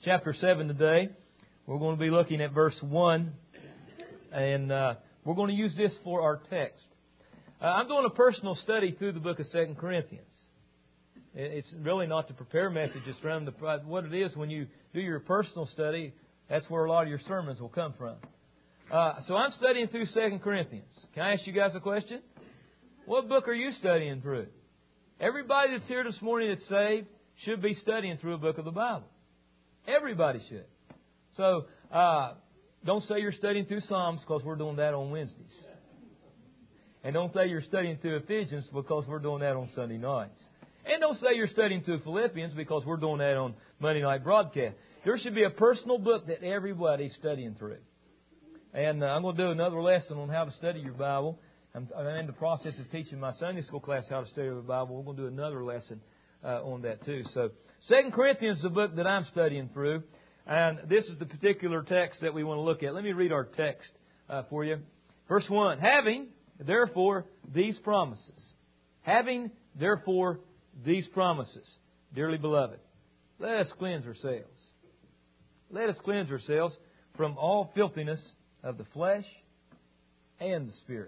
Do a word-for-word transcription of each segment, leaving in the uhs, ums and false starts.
chapter seven today. We're going to be looking at verse one, and uh, we're going to use this for our text. Uh, I'm doing a personal study through the book of Second Corinthians. It's really not to prepare messages from the what it is when you do your personal study. That's where a lot of your sermons will come from. Uh, so I'm studying through Second Corinthians. Can I ask you guys a question? What book are you studying through? Everybody that's here this morning that's saved should be studying through a book of the Bible. Everybody should. So uh, don't say you're studying through Psalms, because we're doing that on Wednesdays. And don't say you're studying through Ephesians, because we're doing that on Sunday nights. And don't say you're studying through Philippians, because we're doing that on Monday night broadcast. There should be a personal book that everybody's studying through. And uh, I'm going to do another lesson on how to study your Bible. I'm, I'm in the process of teaching my Sunday school class how to study the Bible. We're going to do another lesson uh, on that too. So Second Corinthians is the book that I'm studying through. And this is the particular text that we want to look at. Let me read our text uh, for you. Verse one. Having, therefore, these promises. Having, therefore, these promises. Dearly beloved, let us cleanse ourselves. Let us cleanse ourselves from all filthiness of the flesh and the spirit,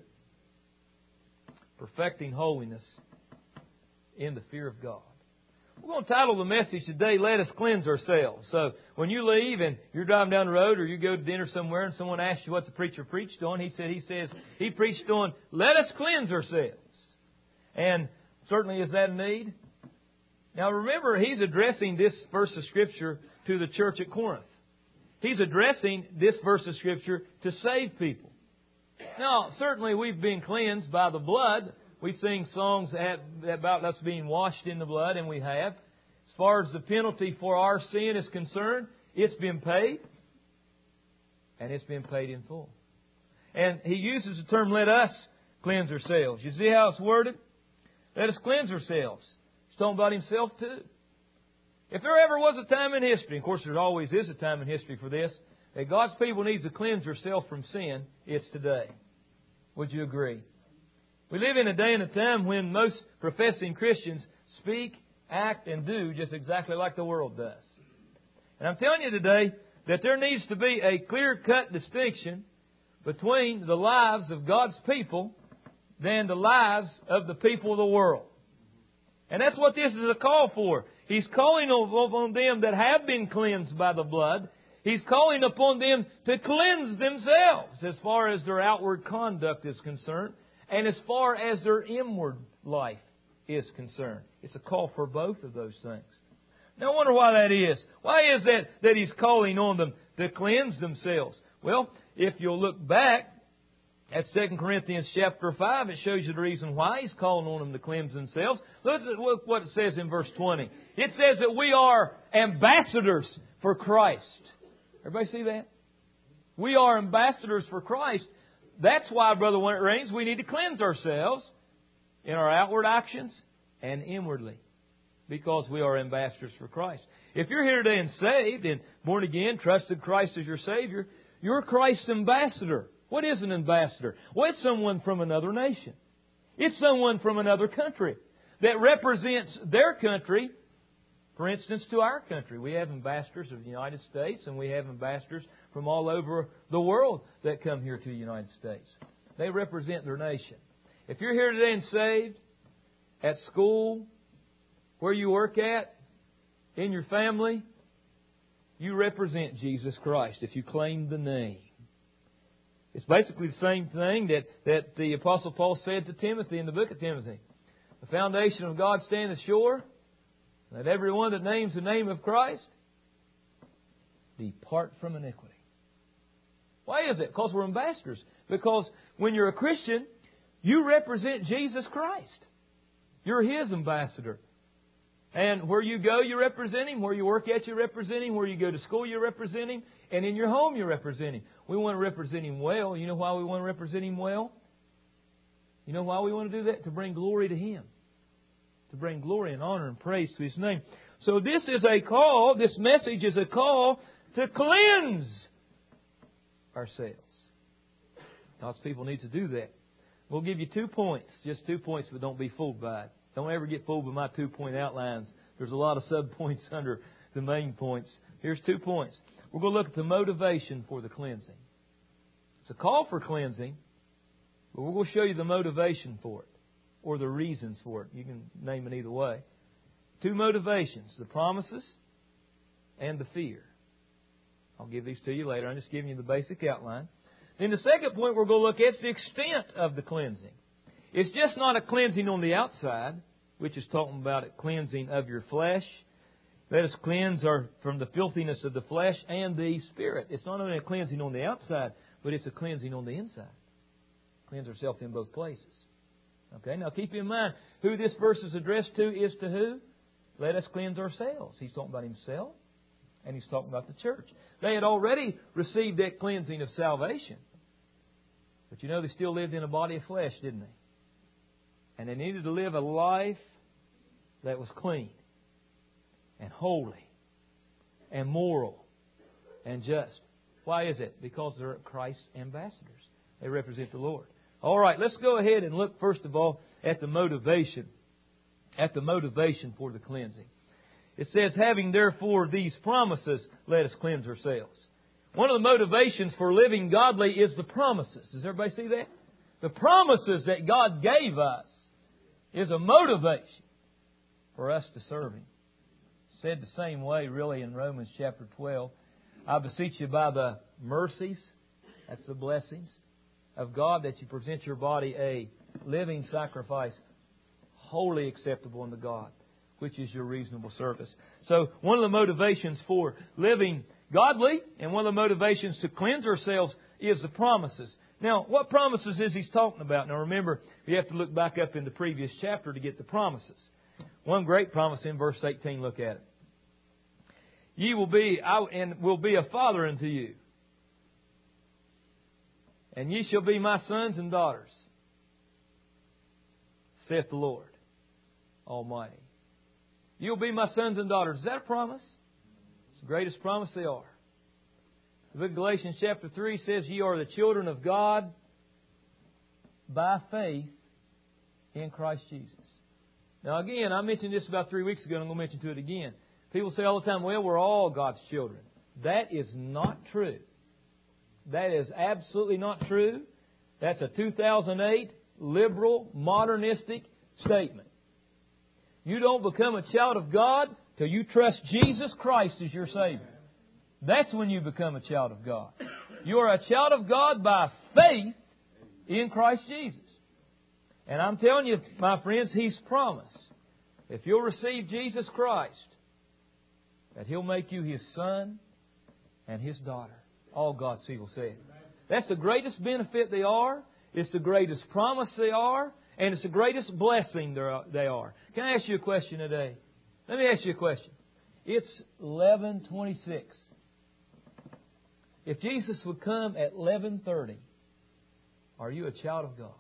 perfecting holiness in the fear of God. We're going to title the message today, Let Us Cleanse Ourselves. So when you leave and you're driving down the road, or you go to dinner somewhere and someone asks you what the preacher preached on, he said he says he preached on, let us cleanse ourselves. And certainly is that a need? Now remember, he's addressing this verse of Scripture to the church at Corinth. He's addressing this verse of Scripture to save people. Now, certainly we've been cleansed by the blood. We sing songs about us being washed in the blood, and we have. As far as the penalty for our sin is concerned, it's been paid. And it's been paid in full. And he uses the term, let us cleanse ourselves. You see how it's worded? Let us cleanse ourselves. He's talking about himself too. If there ever was a time in history, of course there always is a time in history for this, that God's people needs to cleanse themselves from sin, it's today. Would you agree? We live in a day and a time when most professing Christians speak, act, and do just exactly like the world does. And I'm telling you today that there needs to be a clear-cut distinction between the lives of God's people than the lives of the people of the world. And that's what this is a call for. He's calling upon them that have been cleansed by the blood. He's calling upon them to cleanse themselves as far as their outward conduct is concerned and as far as their inward life is concerned. It's a call for both of those things. Now I wonder why that is. Why is that that He's calling on them to cleanse themselves? Well, if you'll look back at Second Corinthians chapter five, it shows you the reason why He's calling on them to cleanse themselves. Listen to what it says in verse twenty. It says that we are ambassadors for Christ. Everybody see that? We are ambassadors for Christ. That's why, Brother Raines, we need to cleanse ourselves in our outward actions and inwardly, because we are ambassadors for Christ. If you're here today and saved and born again, trusted Christ as your Savior, you're Christ's ambassador. What is an ambassador? Well, it's someone from another nation. It's someone from another country that represents their country. For instance, to our country, we have ambassadors of the United States, and we have ambassadors from all over the world that come here to the United States. They represent their nation. If you're here today and saved, at school, where you work at, in your family, you represent Jesus Christ if you claim the name. It's basically the same thing that, that the Apostle Paul said to Timothy in the book of Timothy. The foundation of God standeth sure, that everyone that names the name of Christ depart from iniquity. Why is it? Because we're ambassadors. Because when you're a Christian, you represent Jesus Christ. You're His ambassador. And where you go, you represent Him. Where you work at, you represent Him. Where you go to school, you represent Him. And in your home, you represent Him. We want to represent Him well. You know why we want to represent Him well? You know why we want to do that? To bring glory to Him. To bring glory and honor and praise to His name. So this is a call, this message is a call to cleanse ourselves. God's people need to do that. We'll give you two points, just two points, but don't be fooled by it. Don't ever get fooled by my two-point outlines. There's a lot of sub-points under the main points here's two points. We're going to look at the motivation for the cleansing. It's a call for cleansing, but we're going to show you the motivation for it, or the reasons for it. You can name it either way. Two motivations, the promises and the fear. I'll give these to you later. I'm just giving you the basic outline. Then the second point we're going to look at is the extent of the cleansing. It's just not a cleansing on the outside, which is talking about a cleansing of your flesh. Let us cleanse our, from the filthiness of the flesh and the spirit. It's not only a cleansing on the outside, but it's a cleansing on the inside. Cleanse ourselves in both places. Okay, now keep in mind, who this verse is addressed to is to who? Let us cleanse ourselves. He's talking about Himself, and He's talking about the church. They had already received that cleansing of salvation. But you know, they still lived in a body of flesh, didn't they? And they needed to live a life that was clean and holy and moral and just. Why is it? Because they're Christ's ambassadors. They represent the Lord. All right, let's go ahead and look first of all at the motivation. At the motivation for the cleansing. It says, having therefore these promises, let us cleanse ourselves. One of the motivations for living godly is the promises. Does everybody see that? The promises that God gave us is a motivation for us to serve Him. Said the same way really in Romans chapter twelve. I beseech you by the mercies, that's the blessings of God, that you present your body a living sacrifice, wholly acceptable unto God, which is your reasonable service. So one of the motivations for living godly and one of the motivations to cleanse ourselves is the promises. Now, what promises is He's talking about? Now remember, you have to look back up in the previous chapter to get the promises. One great promise in verse eighteen, look at it. Ye will be, I, and will be a father unto you. And ye shall be my sons and daughters, saith the Lord Almighty. You'll be my sons and daughters. Is that a promise? It's the greatest promise they are. The book of Galatians chapter three says, ye are the children of God by faith in Christ Jesus. Now again, I mentioned this about three weeks ago, and I'm going to mention to it again. People say all the time, well, we're all God's children. That is not true. That is absolutely not true. That's a two thousand eight liberal, modernistic statement. You don't become a child of God till you trust Jesus Christ as your Savior. That's when you become a child of God. You are a child of God by faith in Christ Jesus. And I'm telling you, my friends, He's promised, if you'll receive Jesus Christ, that He'll make you His son and His daughter. All God's people say it. That's the greatest benefit they are. It's the greatest promise they are. And it's the greatest blessing they are. Can I ask you a question today? Let me ask you a question. It's eleven twenty-six. If Jesus would come at eleven thirty, are you a child of God?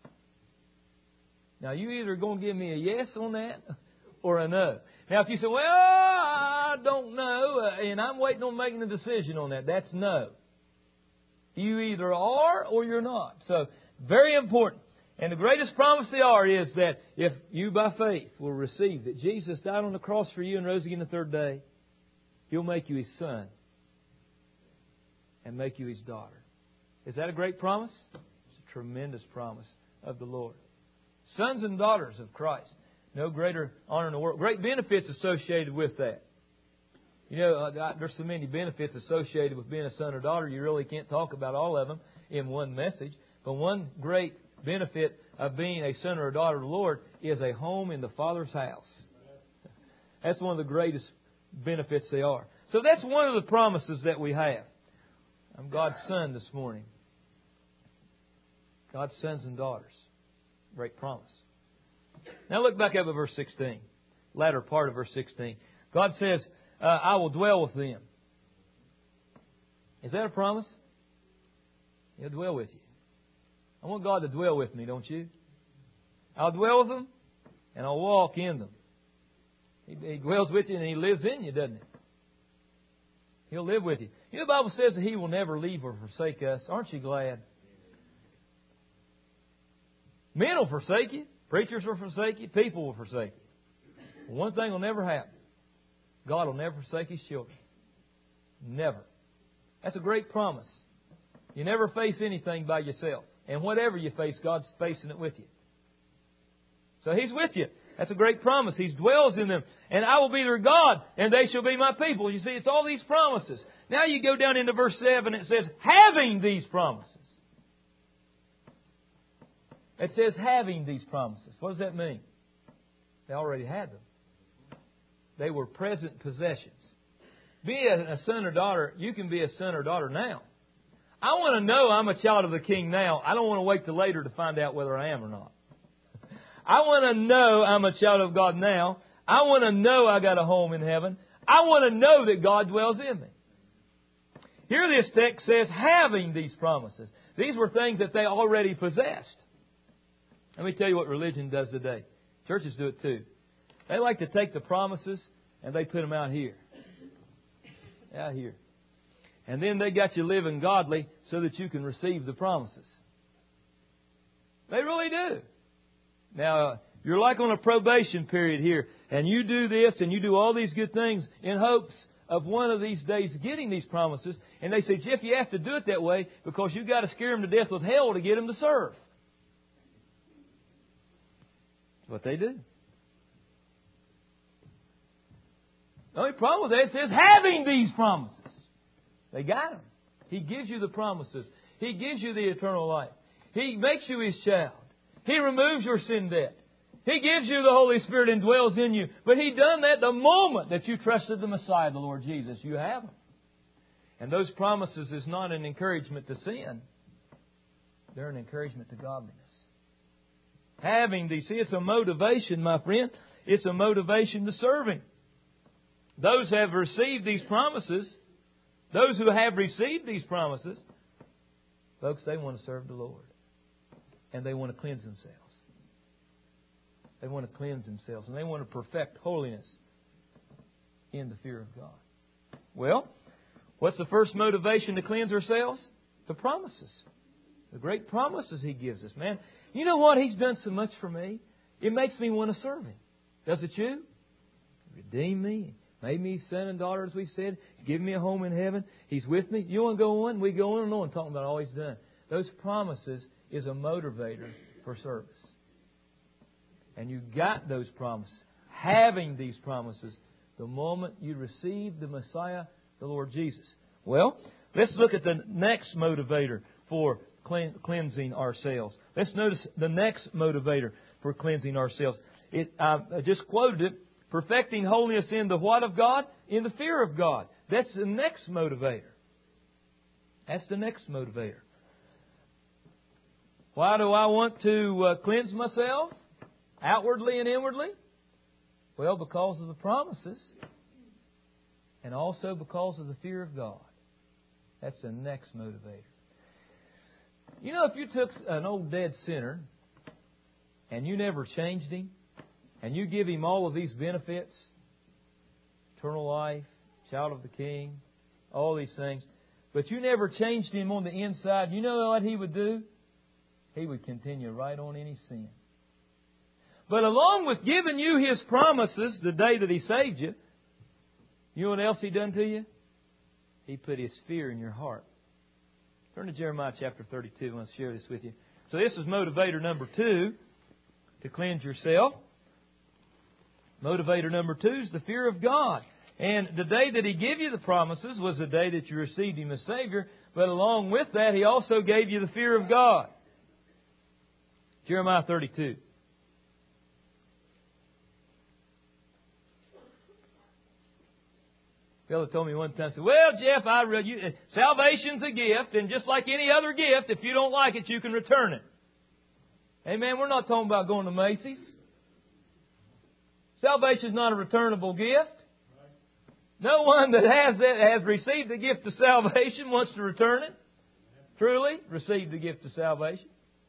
Now, you either going to give me a yes on that or a no. Now, if you say, well, I don't know, and I'm waiting on making a decision on that, that's no. You either are or you're not. So, very important. And the greatest promise they are is that if you by faith will receive that Jesus died on the cross for you and rose again the third day, He'll make you His son and make you His daughter. Is that a great promise? It's a tremendous promise of the Lord. Sons and daughters of Christ. No greater honor in the world. Great benefits associated with that. You know, uh, there's so many benefits associated with being a son or daughter, you really can't talk about all of them in one message. But one great benefit of being a son or a daughter of the Lord is a home in the Father's house. That's one of the greatest benefits they are. So that's one of the promises that we have. I'm God's son this morning. God's sons and daughters. Great promise. Now look back up at verse sixteen. Latter part of verse sixteen. God says, uh, I will dwell with them. Is that a promise? He'll dwell with you. I want God to dwell with me, don't you? I'll dwell with them and I'll walk in them. He, he dwells with you and He lives in you, doesn't He? He'll live with you. You know, the Bible says that He will never leave or forsake us. Aren't you glad? Men will forsake you. Preachers will forsake you. People will forsake you. One thing will never happen. God will never forsake His children. Never. That's a great promise. You never face anything by yourself. And whatever you face, God's facing it with you. So He's with you. That's a great promise. He dwells in them. And I will be their God, and they shall be my people. You see, it's all these promises. Now you go down into verse seven, it says, having these promises. It says, having these promises. What does that mean? They already had them. They were present possessions. Be a, a son or daughter, you can be a son or daughter now. I want to know I'm a child of the King now. I don't want to wait till later to find out whether I am or not. I want to know I'm a child of God now. I want to know I got a home in heaven. I want to know that God dwells in me. Here this text says, having these promises. These were things that they already possessed. Let me tell you what religion does today. Churches do it too. They like to take the promises and they put them out here. Out here. And then they got you living godly so that you can receive the promises. They really do. Now, uh, you're like on a probation period here, and you do this and you do all these good things in hopes of one of these days getting these promises. And they say, Jeff, you have to do it that way because you've got to scare them to death with hell to get them to serve. That's what they do. The only problem with that is having these promises. They got them. He gives you the promises. He gives you the eternal life. He makes you His child. He removes your sin debt. He gives you the Holy Spirit and dwells in you. But He done that the moment that you trusted the Messiah, the Lord Jesus. You have Him. And those promises is not an encouragement to sin. They're an encouragement to godliness. Having these, see, it's a motivation, my friend. It's a motivation to serving. Those who have received these promises, those who have received these promises, folks, they want to serve the Lord. And they want to cleanse themselves. They want to cleanse themselves. And they want to perfect holiness in the fear of God. Well, what's the first motivation to cleanse ourselves? The promises. The great promises He gives us. Man, you know what? He's done so much for me. It makes me want to serve Him. Does it you? Redeem me. Made me son and daughter, as we said. He's given me a home in heaven. He's with me. You want to go on? We go on and on talking about all He's done. Those promises is a motivator for service. And you got those promises. Having these promises the moment you receive the Messiah, the Lord Jesus. Well, let's look at the next motivator for cleansing ourselves. Let's notice the next motivator for cleansing ourselves. It, I just quoted it. Perfecting holiness in the what of God? In the fear of God. That's the next motivator. That's the next motivator. Why do I want to uh, cleanse myself? Outwardly and inwardly? Well, because of the promises. And also because of the fear of God. That's the next motivator. You know, if you took an old dead sinner and you never changed him, and you give him all of these benefits, eternal life, child of the King, all these things, but you never changed him on the inside, you know what he would do? He would continue right on in his sin. But along with giving you His promises the day that He saved you, you know what else He done to you? He put His fear in your heart. Turn to Jeremiah chapter thirty-two. I want to share this with you. So this is motivator number two to cleanse yourself. Motivator number two is the fear of God. And the day that He gave you the promises was the day that you received Him as Savior. But along with that, He also gave you the fear of God. Jeremiah thirty-two. A fellow told me one time, said, well, Jeff, I read you, salvation's a gift, and just like any other gift, if you don't like it, you can return it. Amen. We're not talking about going to Macy's. Salvation's not a returnable gift. No one that has that has received the gift of salvation wants to return it. Truly, received the gift of salvation.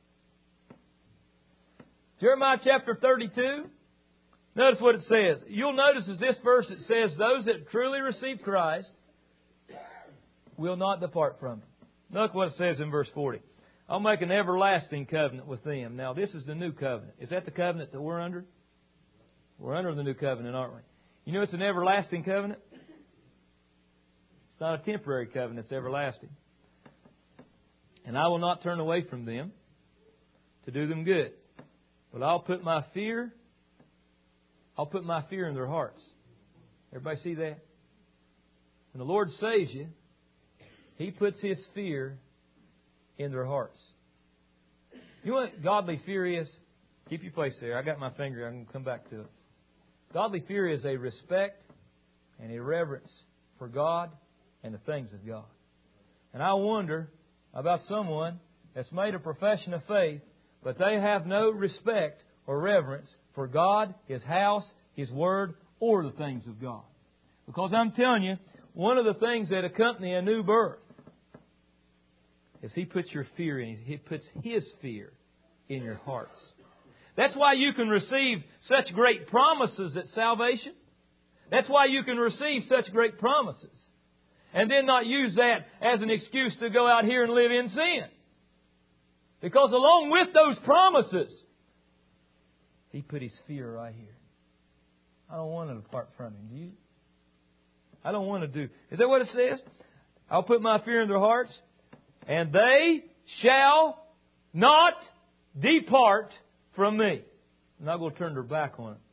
Jeremiah chapter thirty-two. Notice what it says. You'll notice as this verse it says, those that truly receive Christ will not depart from Him. Look what it says in verse forty. I'll make an everlasting covenant with them. Now this is the new covenant. Is that the covenant that we're under? We're under the new covenant, aren't we? You know it's an everlasting covenant? It's not a temporary covenant, it's everlasting. And I will not turn away from them to do them good. But I'll put my fear, I'll put my fear in their hearts. Everybody see that? When the Lord saves you, He puts His fear in their hearts. You know what godly fear is? Keep your place there. I got my finger. I'm going to come back to it. Godly fear is a respect and a reverence for God and the things of God. And I wonder about someone that's made a profession of faith, but they have no respect or reverence for God, His house, His Word, or the things of God. Because I'm telling you, one of the things that accompany a new birth is He puts your fear in. He puts His fear in your hearts. That's why you can receive such great promises at salvation. That's why you can receive such great promises. And then not use that as an excuse to go out here and live in sin. Because along with those promises, He put His fear right here. I don't want to depart from Him. Do you? I don't want to do. Is that what it says? I'll put my fear in their hearts, and they shall not depart from me. I'm not going to turn their back on it.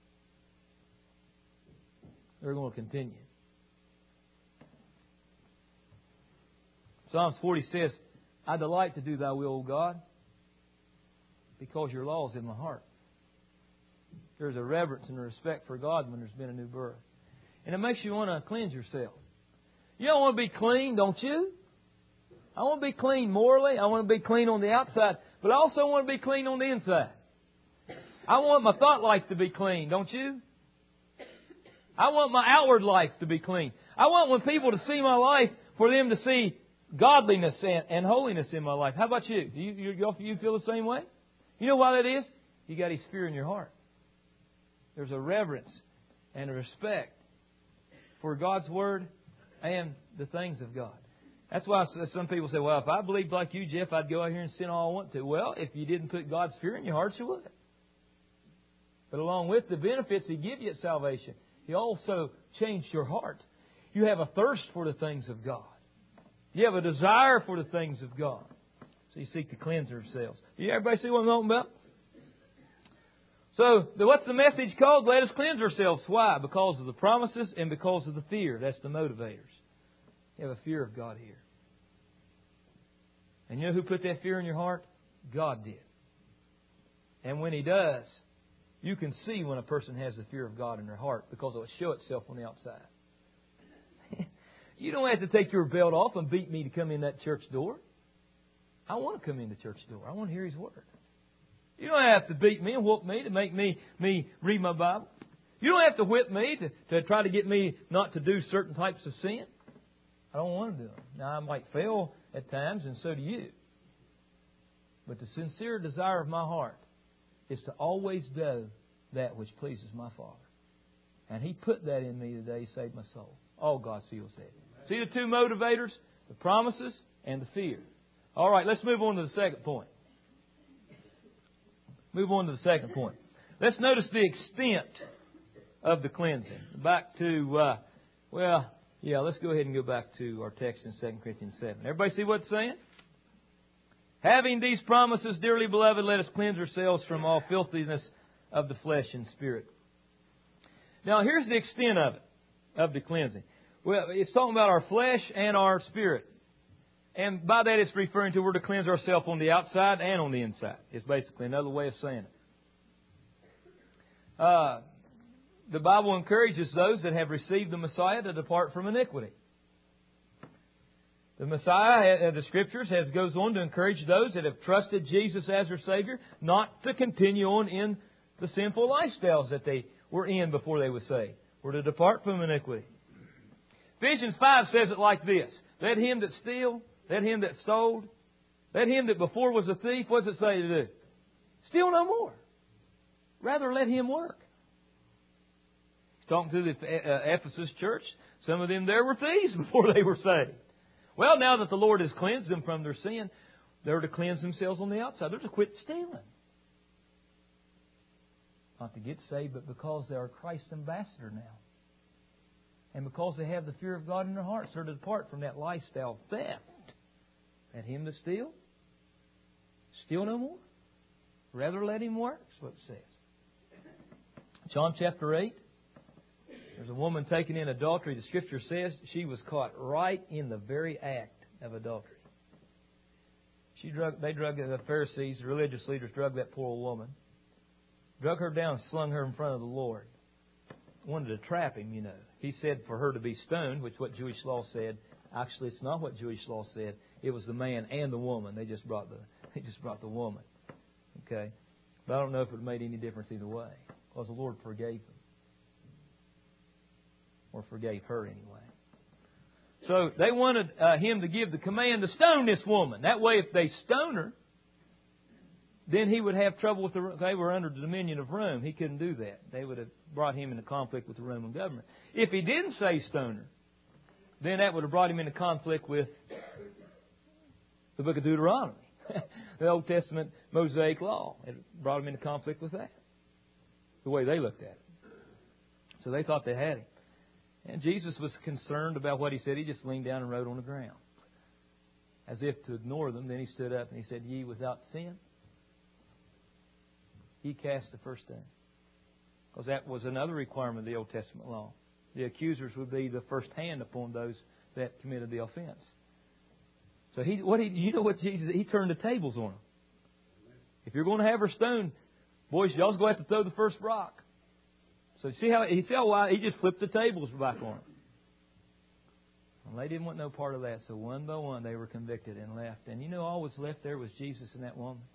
They're going to continue. Psalms forty says, I delight to do Thy will, O God, because Your law is in my heart. There's a reverence and a respect for God when there's been a new birth. And it makes you want to cleanse yourself. You don't want to be clean, don't you? I want to be clean morally. I want to be clean on the outside. But I also want to be clean on the inside. I want my thought life to be clean, don't you? I want my outward life to be clean. I want when people to see my life, for them to see godliness and, and holiness in my life. How about you? Do you, you? You feel the same way? You know why that is? You got His fear in your heart. There's a reverence and a respect for God's Word and the things of God. That's why some people say, well, if I believed like you, Jeff, I'd go out here and sin all I want to. Well, if you didn't put God's fear in your heart, you would. But along with the benefits He gives you at salvation, He also changed your heart. You have a thirst for the things of God. You have a desire for the things of God. So you seek to cleanse yourselves. You everybody see what I'm talking about? So, what's the message called? Let us cleanse ourselves. Why? Because of the promises and because of the fear. That's the motivators. You have a fear of God here. And you know who put that fear in your heart? God did. And when He does, you can see when a person has the fear of God in their heart because it will show itself on the outside. You don't have to take your belt off and beat me to come in that church door. I want to come in the church door. I want to hear His Word. You don't have to beat me and whoop me to make me, me read my Bible. You don't have to whip me to, to try to get me not to do certain types of sin. I don't want to do them. Now, I might fail at times, and so do you. But the sincere desire of my heart is to always do that which pleases my Father. And He put that in me today. He saved my soul. All God feels that. See the two motivators? The promises and the fear. All right, let's move on to the second point. Move on to the second point. Let's notice the extent of the cleansing. Back to, uh, well, yeah, let's go ahead and go back to our text in Second Corinthians seven. Everybody see what it's saying? Having these promises, dearly beloved, let us cleanse ourselves from all filthiness of the flesh and spirit. Now, here's the extent of it, of the cleansing. Well, it's talking about our flesh and our spirit. And by that it's referring to we're to cleanse ourselves on the outside and on the inside. It's basically another way of saying it. Uh, the Bible encourages those that have received the Messiah to depart from iniquity. The Messiah, the Scriptures, has goes on to encourage those that have trusted Jesus as their Savior not to continue on in the sinful lifestyles that they were in before they were saved. We're to depart from iniquity. Ephesians five says it like this. Let him that steal... Let him that stole, let him that before was a thief, what does it say to do? Steal no more. Rather let him work. He's talking to the uh, Ephesus church. Some of them there were thieves before they were saved. Well, now that the Lord has cleansed them from their sin, they're to cleanse themselves on the outside. They're to quit stealing. Not to get saved, but because they are Christ's ambassador now. And because they have the fear of God in their hearts, they're to depart from that lifestyle of theft. Let him that steal, steal no more. Rather let him work, is what it says. John chapter eight. There's a woman taken in adultery. The Scripture says she was caught right in the very act of adultery. She drug, they drug the Pharisees, the religious leaders, drug that poor woman, drug her down, and slung her in front of the Lord. Wanted to trap him, you know. He said for her to be stoned, which is what Jewish law said. Actually, it's not what Jewish law said. It was the man and the woman. They just brought the they just brought the woman. Okay, but I don't know if it made any difference either way, because the Lord forgave them, or forgave her anyway. So they wanted uh, him to give the command to stone this woman. That way, if they stone her, then he would have trouble with the... They were under the dominion of Rome. He couldn't do that. They would have brought him into conflict with the Roman government. If he didn't say stone her, then that would have brought him into conflict with the book of Deuteronomy, the Old Testament Mosaic law. It brought him into conflict with that, the way they looked at it. So they thought they had him. And Jesus was concerned about what he said. He just leaned down and wrote on the ground, as if to ignore them. Then he stood up and he said, "Ye without sin, he cast the first stone." Because that was another requirement of the Old Testament law. The accusers would be the first hand upon those that committed the offense. So he, what he, you know what Jesus, he turned the tables on them. If you're going to have her stoned, boys, y'all's going to have to throw the first rock. So see how he see how why he just flipped the tables back on them. Well, they didn't want no part of that. So one by one they were convicted and left. And you know all was left there was Jesus and that woman.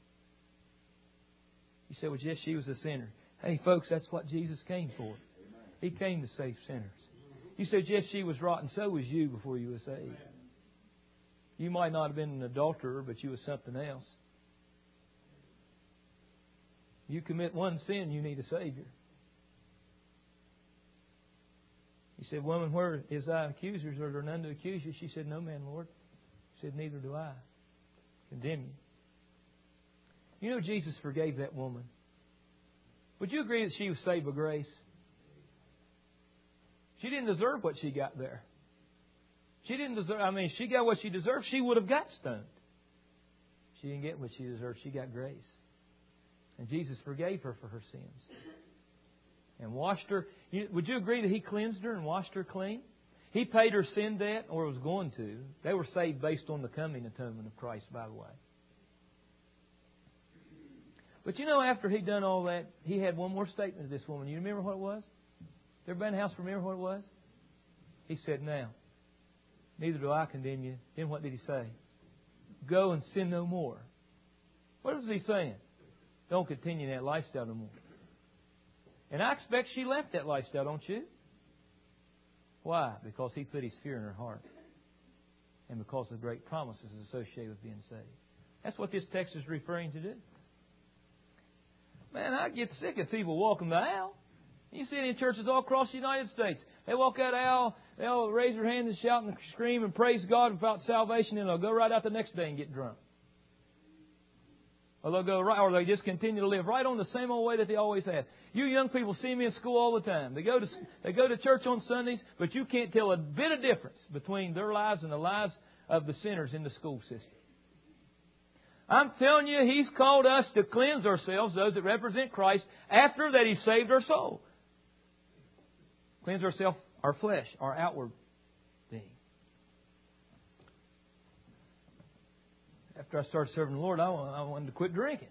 You say, well, yes, she was a sinner. Hey, folks, that's what Jesus came for. He came to save sinners. You said, yes, she was rotten. So was you before you were saved. You might not have been an adulterer, but you was something else. You commit one sin, you need a Savior. He said, woman, where is thy accusers? Are there none to accuse you? She said, no man, Lord. He said, neither do I condemn you. You know, Jesus forgave that woman. Would you agree that she was saved by grace? She didn't deserve what she got there. She didn't deserve, I mean, she got what she deserved, she would have got stoned. She didn't get what she deserved, she got grace. And Jesus forgave her for her sins. And washed her. Would you agree that He cleansed her and washed her clean? He paid her sin debt, or was going to. They were saved based on the coming atonement of Christ, by the way. But you know, after He'd done all that, He had one more statement to this woman. You remember what it was? Everybody in the house remember what it was? He said, now, neither do I condemn you. Then what did He say? Go and sin no more. What was He saying? Don't continue that lifestyle no more. And I expect she left that lifestyle, don't you? Why? Because He put His fear in her heart. And because of the great promises associated with being saved. That's what this text is referring to do. Man, I get sick of people walking the aisle. You see it in churches all across the United States. They walk out the aisle, they'll raise their hands and shout and scream and praise God about salvation, and they'll go right out the next day and get drunk. Or they'll go right, or they just continue to live right on the same old way that they always have. You young people see me in school all the time. They go to they go to church on Sundays, but you can't tell a bit of difference between their lives and the lives of the sinners in the school system. I'm telling you, He's called us to cleanse ourselves, those that represent Christ, after that He saved our soul. Cleanse ourselves, our flesh, our outward being. After I started serving the Lord, I wanted to quit drinking,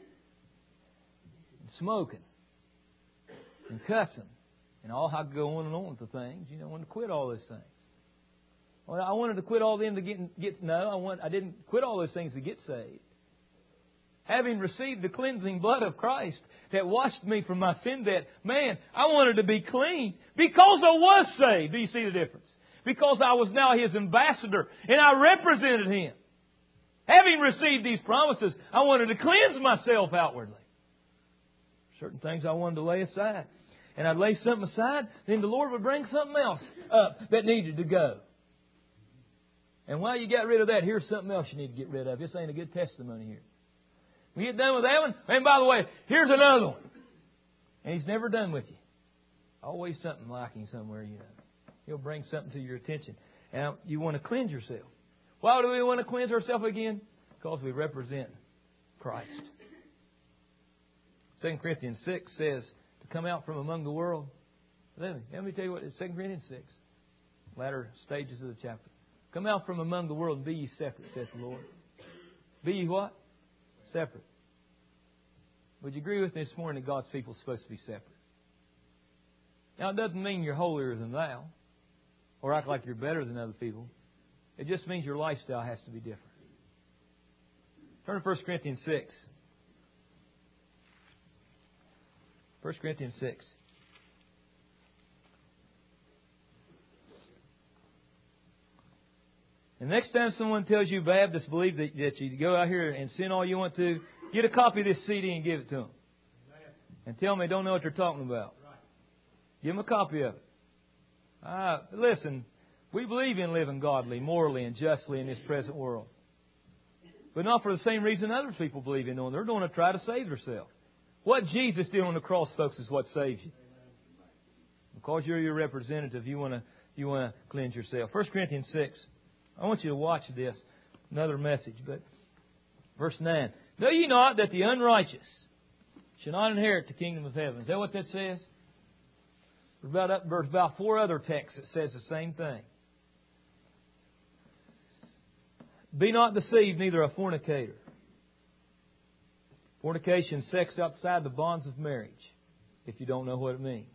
and smoking, and cussing, and all I could go on and on with the things. You know, I wanted to quit all those things. Well, I wanted to quit all them to get get no. I want I didn't quit all those things to get saved. Having received the cleansing blood of Christ that washed me from my sin debt, man, I wanted to be clean because I was saved. Do you see the difference? Because I was now His ambassador and I represented Him. Having received these promises, I wanted to cleanse myself outwardly. Certain things I wanted to lay aside. And I'd lay something aside, then the Lord would bring something else up that needed to go. And while you got rid of that, here's something else you need to get rid of. This ain't a good testimony here. When you get done with that one, and by the way, here's another one. And He's never done with you. Always something lacking somewhere, you know. He'll bring something to your attention. And you want to cleanse yourself. Why do we want to cleanse ourselves again? Because we represent Christ. Second Corinthians six says to come out from among the world. Let me, let me tell you what it's Second Corinthians six. Latter stages of the chapter. Come out from among the world and be ye separate, saith the Lord. Be ye what? Separate. Would you agree with me this morning that God's people are supposed to be separate? Now, it doesn't mean you're holier than thou or act like you're better than other people. It just means your lifestyle has to be different. Turn to First Corinthians six. First Corinthians six. And next time someone tells you Baptists believe that, that you go out here and sin all you want to, get a copy of this C D and give it to them. And tell them they don't know what they're talking about. Give them a copy of it. Ah, listen, we believe in living godly, morally, and justly in this present world. But not for the same reason other people believe in doing. They're doing to try to save themselves. What Jesus did on the cross, folks, is what saves you. Because you're your representative, you want to you want to cleanse yourself. First Corinthians six. I want you to watch this. Another message, but verse nine. Know ye not that the unrighteous shall not inherit the kingdom of heaven? Is that what that says? There's about, there's about four other texts that says the same thing. Be not deceived, neither a fornicator. Fornication, sex outside the bonds of marriage, if you don't know what it means.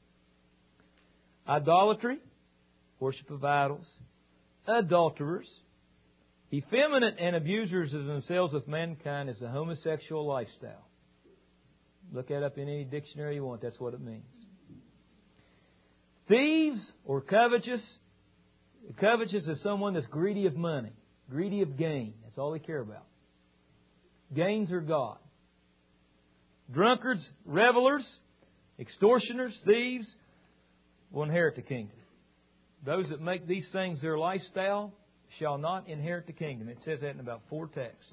Idolatry, worship of idols. Adulterers, effeminate and abusers of themselves with mankind is a homosexual lifestyle. Look that up in any dictionary you want. That's what it means. Thieves or covetous. Covetous is someone that's greedy of money, greedy of gain. That's all they care about. Gains are God. Drunkards, revelers, extortioners, thieves will inherit the kingdom. Those that make these things their lifestyle shall not inherit the kingdom. It says that in about four texts.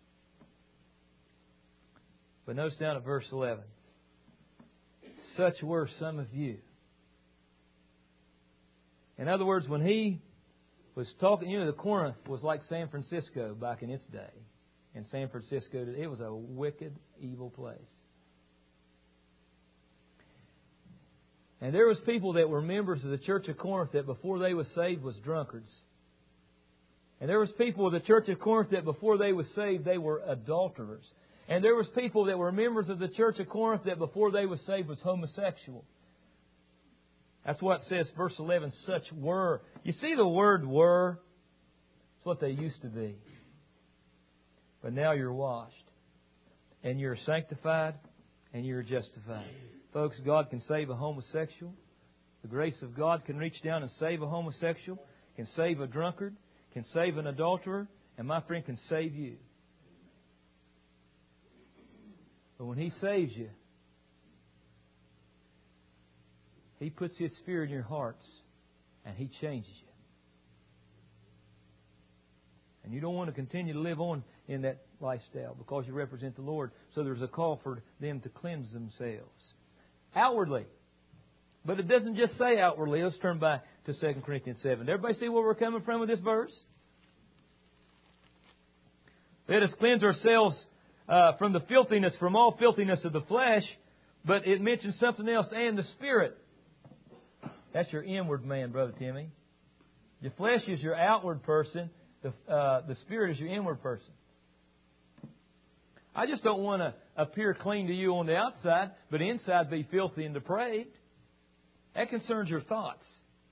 But notice down at verse eleven. Such were some of you. In other words, when he was talking, you know, the Corinth was like San Francisco back in its day. In San Francisco, it was a wicked, evil place. And there was people that were members of the Church of Corinth that before they was saved was drunkards. And there was people of the Church of Corinth that before they was saved they were adulterers. And there was people that were members of the Church of Corinth that before they was saved was homosexual. That's what it says, verse eleven, such were. You see the word were? It's what they used to be. But now you're washed. And you're sanctified. And you're justified. Folks, God can save a homosexual. The grace of God can reach down and save a homosexual. Can save a drunkard. Can save an adulterer. And my friend can save you. But when He saves you, He puts His fear in your hearts and He changes you. And you don't want to continue to live on in that lifestyle because you represent the Lord. So there's a call for them to cleanse themselves. Outwardly. But it doesn't just say outwardly. Let's turn back to Second Corinthians seven. Did everybody see where we're coming from with this verse? Let us cleanse ourselves uh, from the filthiness, from all filthiness of the flesh. But it mentions something else, and the Spirit. That's your inward man, Brother Timmy. Your flesh is your outward person. The, uh, the Spirit is your inward person. I just don't want to appear clean to you on the outside, but inside be filthy and depraved. That concerns your thoughts.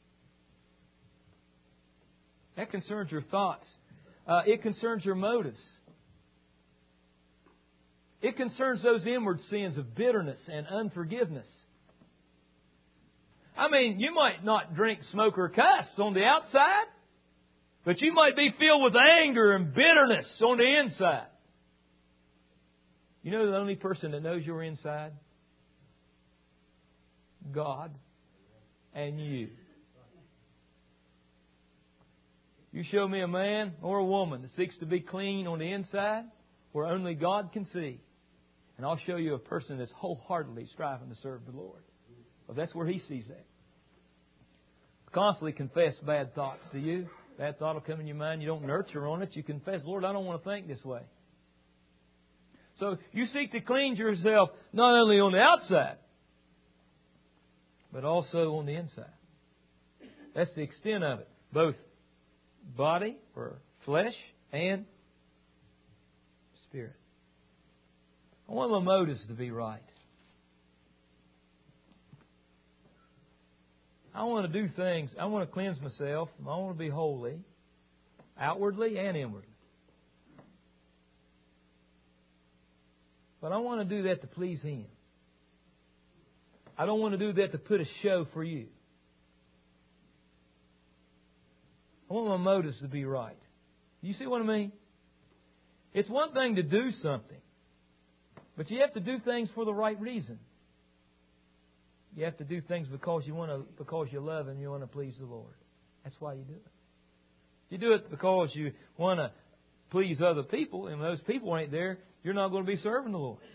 That concerns your thoughts. Uh, it concerns your motives. It concerns those inward sins of bitterness and unforgiveness. I mean, you might not drink, smoke, or cuss on the outside, but you might be filled with anger and bitterness on the inside. You know the only person that knows your inside? God and you. You show me a man or a woman that seeks to be clean on the inside where only God can see. And I'll show you a person that's wholeheartedly striving to serve the Lord. Well, that's where He sees that. constantly confess bad thoughts. Do you? Bad thought will come in your mind. You don't nurture on it. You confess, Lord, I don't want to think this way. So you seek to cleanse yourself not only on the outside, but also on the inside. That's the extent of it. Both body or flesh and spirit. I want my motives to be right. I want to do things. I want to cleanse myself. I want to be holy, outwardly and inwardly. But I want to do that to please Him. I don't want to do that to put a show for you. I want my motives to be right. You see what I mean? It's one thing to do something, but you have to do things for the right reason. You have to do things because you want to, because you love and you want to please the Lord. That's why you do it. You do it because you want to please other people, and when those people ain't there, you're not going to be serving the Lord.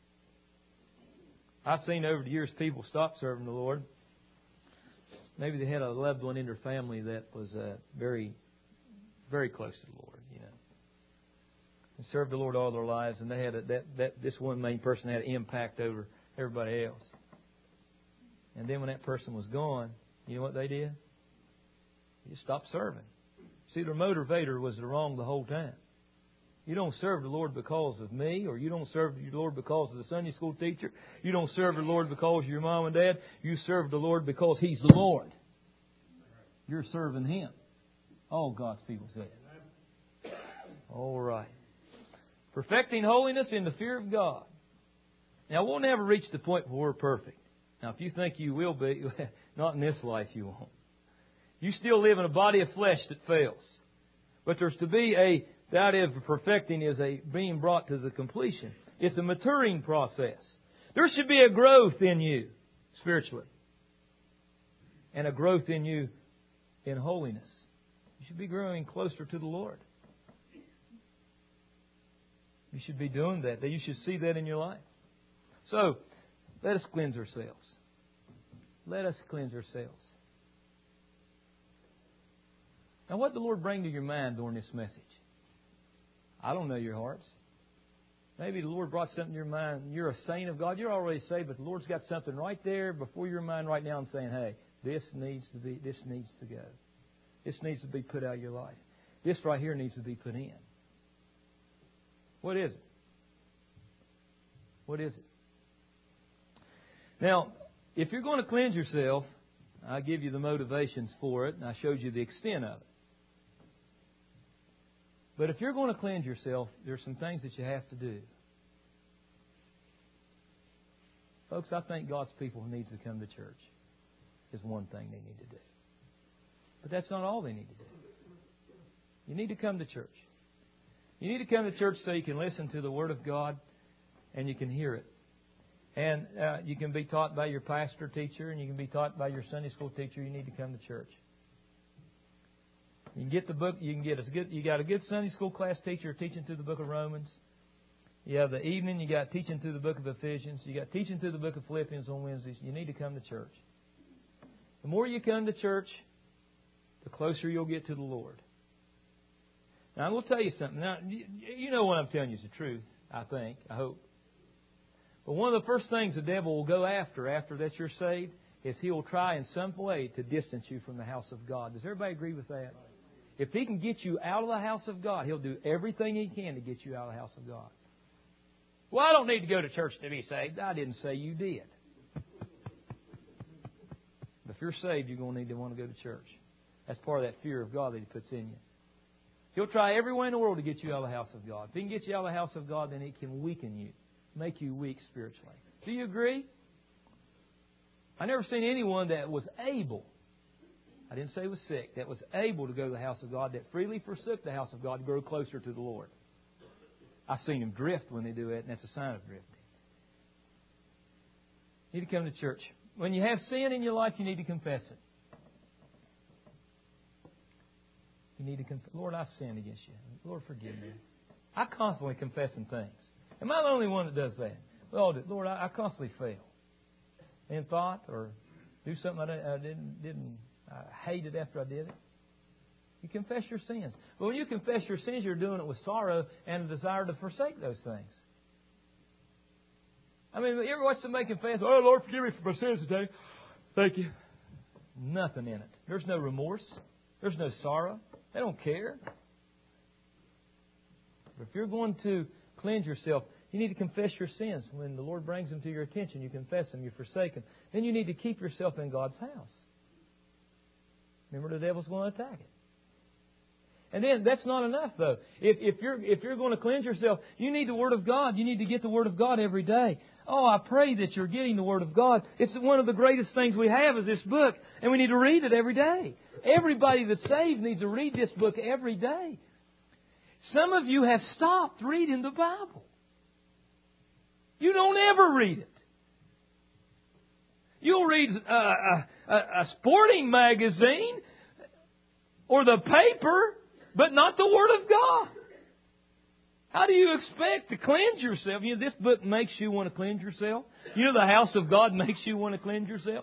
I've seen over the years people stop serving the Lord. Maybe they had a loved one in their family that was uh, very, very close to the Lord, you know, and served the Lord all their lives, and they had a, that that this one main person had an impact over everybody else. And then when that person was gone, you know what they did? They just stopped serving. See, their motivator was wrong the whole time. You don't serve the Lord because of me, or you don't serve the Lord because of the Sunday school teacher. You don't serve the Lord because of your mom and dad. You serve the Lord because He's the Lord. You're serving Him. All God's people say it. All right. Perfecting holiness in the fear of God. Now, we'll never reach the point where we're perfect. Now, if you think you will be, not in this life you won't. You still live in a body of flesh that fails. But there's to be a, the idea of perfecting is a being brought to the completion. It's a maturing process. There should be a growth in you spiritually. And a growth in you in holiness. You should be growing closer to the Lord. You should be doing that. You should see that in your life. So, let us cleanse ourselves. Let us cleanse ourselves. Now, what did the Lord bring to your mind during this message? I don't know your hearts. Maybe the Lord brought something to your mind. You're a saint of God. You're already saved, but the Lord's got something right there before your mind right now and saying, hey, this needs to be, this needs to go. This needs to be put out of your life. This right here needs to be put in. What is it? What is it? Now, if you're going to cleanse yourself, I give you the motivations for it, and I showed you the extent of it. But if you're going to cleanse yourself, there's some things that you have to do. Folks, I think God's people who needs to come to church is one thing they need to do. But that's not all they need to do. You need to come to church. You need to come to church so you can listen to the Word of God and you can hear it. And uh, you can be taught by your pastor, teacher, and you can be taught by your Sunday school teacher. You need to come to church. You can get the book. You can get a good. You got a good Sunday school class teacher teaching through the book of Romans. You have the evening. You got teaching through the book of Ephesians. You got teaching through the book of Philippians on Wednesdays. You need to come to church. The more you come to church, the closer you'll get to the Lord. Now, I will tell you something. Now, you know what I'm telling you is the truth. I think. I hope. But one of the first things the devil will go after, after that you're saved, is he will try in some way to distance you from the house of God. Does everybody agree with that? If he can get you out of the house of God, he'll do everything he can to get you out of the house of God. Well, I don't need to go to church to be saved. I didn't say you did. But if you're saved, you're going to need to want to go to church. That's part of that fear of God that he puts in you. He'll try every way in the world to get you out of the house of God. If he can get you out of the house of God, then it can weaken you. Make you weak spiritually. Do you agree? I never seen anyone that was able, I didn't say was sick, that was able to go to the house of God, that freely forsook the house of God to grow closer to the Lord. I've seen them drift when they do it, and that's a sign of drifting. You need to come to church. When you have sin in your life, you need to confess it. You need to confess. Lord, I've sinned against you. Lord, forgive me. I constantly confessing things. Am I the only one that does that? Well, Lord, I, I constantly fail in thought or do something I didn't, I didn't didn't I hate it after I did it. You confess your sins. But when you confess your sins, you're doing it with sorrow and a desire to forsake those things. I mean, you ever watch somebody confess, "Oh, Lord, forgive me for my sins today. Thank you." Nothing in it. There's no remorse. There's no sorrow. They don't care. But if you're going to cleanse yourself, you need to confess your sins. When the Lord brings them to your attention, you confess them, you forsake them. Then you need to keep yourself in God's house. Remember, the devil's going to attack it. And then that's not enough, though. If, if you're if you're going to cleanse yourself, you need the Word of God. You need to get the Word of God every day. Oh, I pray that you're getting the Word of God. It's one of the greatest things we have is this book, and we need to read it every day. Everybody that's saved needs to read this book every day. Some of you have stopped reading the Bible. You don't ever read it. You'll read a, a, a sporting magazine or the paper, but not the Word of God. How do you expect to cleanse yourself? You know, this book makes you want to cleanse yourself. You know, the house of God makes you want to cleanse yourself.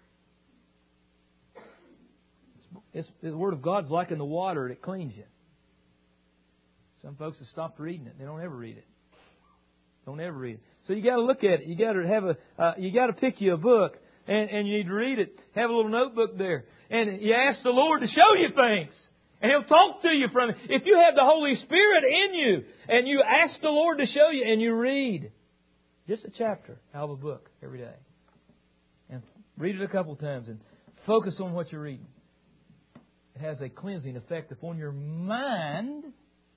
It's, the Word of God's like in the water. It cleans you. Some folks have stopped reading it. They don't ever read it. Don't ever read it. So you got to look at it. You got to have a. Uh, you got to pick you a book, and, and you need to read it. Have a little notebook there, and you ask the Lord to show you things, and He'll talk to you from it. If you have the Holy Spirit in you, and you ask the Lord to show you, and you read just a chapter out of a book every day, and read it a couple times, and focus on what you're reading. It has a cleansing effect upon your mind.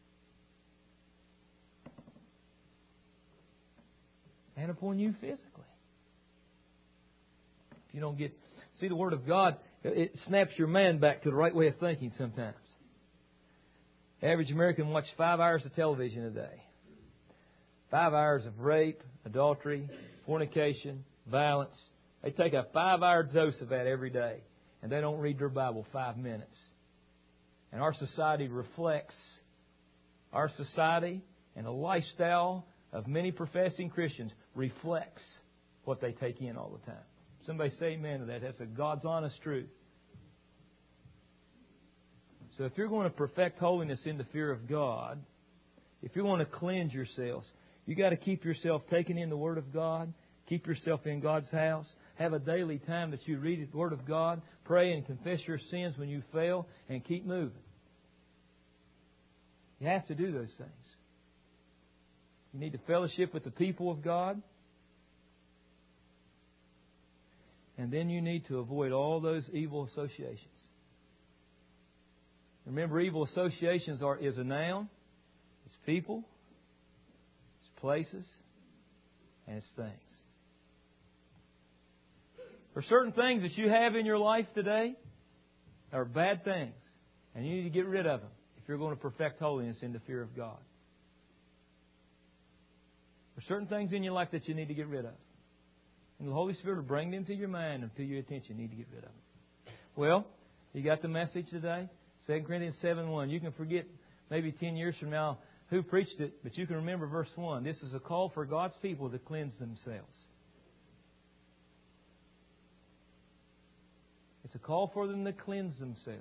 And upon you physically. If you don't get... See, the Word of God, it snaps your mind back to the right way of thinking sometimes. The average American watches five hours of television a day. Five hours of rape, adultery, fornication, violence. They take a five-hour dose of that every day. And they don't read their Bible five minutes. And our society reflects... Our society and the lifestyle of many professing Christians reflects what they take in all the time. Somebody say amen to that. That's a God's honest truth. So if you're going to perfect holiness in the fear of God, if you want to cleanse yourselves, you got to keep yourself taking in the Word of God. Keep yourself in God's house. Have a daily time that you read the Word of God. Pray and confess your sins when you fail, and keep moving. You have to do those things. You need to fellowship with the people of God. And then you need to avoid all those evil associations. Remember, evil associations are is a noun. It's people. It's places. And it's things. There are certain things that you have in your life today that are bad things. And you need to get rid of them if you're going to perfect holiness in the fear of God. There are certain things in your life that you need to get rid of. And the Holy Spirit will bring them to your mind and to your attention. You need to get rid of them. Well, you got the message today? Second Corinthians seven one. You can forget maybe ten years from now who preached it, but you can remember verse one. This is a call for God's people to cleanse themselves. It's a call for them to cleanse themselves.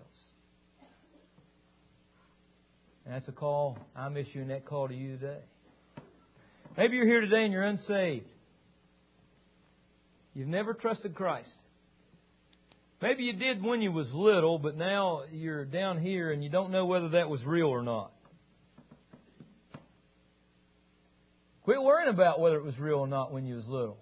And that's a call, I'm issuing that call to you today. Maybe you're here today and you're unsaved. You've never trusted Christ. Maybe you did when you was little, but now you're down here and you don't know whether that was real or not. Quit worrying about whether it was real or not when you was little.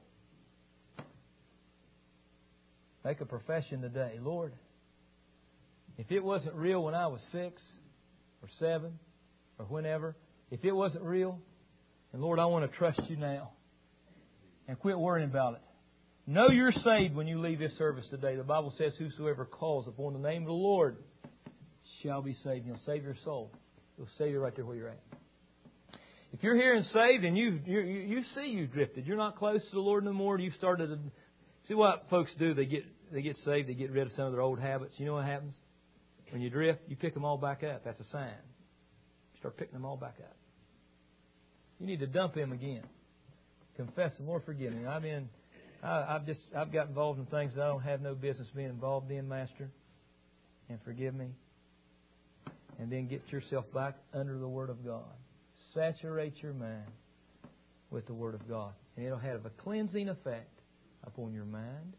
Make a profession today. Lord, if it wasn't real when I was six or seven or whenever, if it wasn't real, and Lord, I want to trust you now. And quit worrying about it. Know you're saved when you leave this service today. The Bible says, whosoever calls upon the name of the Lord shall be saved. He'll save your soul. He'll save you right there where you're at. If you're here and saved and you you you see you've drifted, you're not close to the Lord no more. You've started to see what folks do. They get they get saved. They get rid of some of their old habits. You know what happens when you drift? You pick them all back up. That's a sign. You start picking them all back up. You need to dump him again. Confess them. Lord, forgive me. I've been, I, I've just, I've got involved in things that I don't have no business being involved in, Master. and forgive me. And then get yourself back under the Word of God. Saturate your mind with the Word of God. And it'll have a cleansing effect upon your mind,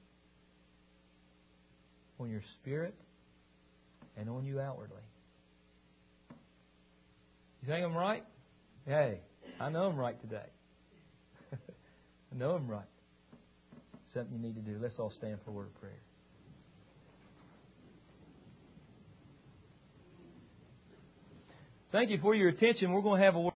on your spirit, and on you outwardly. You think I'm right? Hey, I know I'm right today. I know I'm right. Something you need to do. Let's all stand for a word of prayer. Thank you for your attention. We're going to have a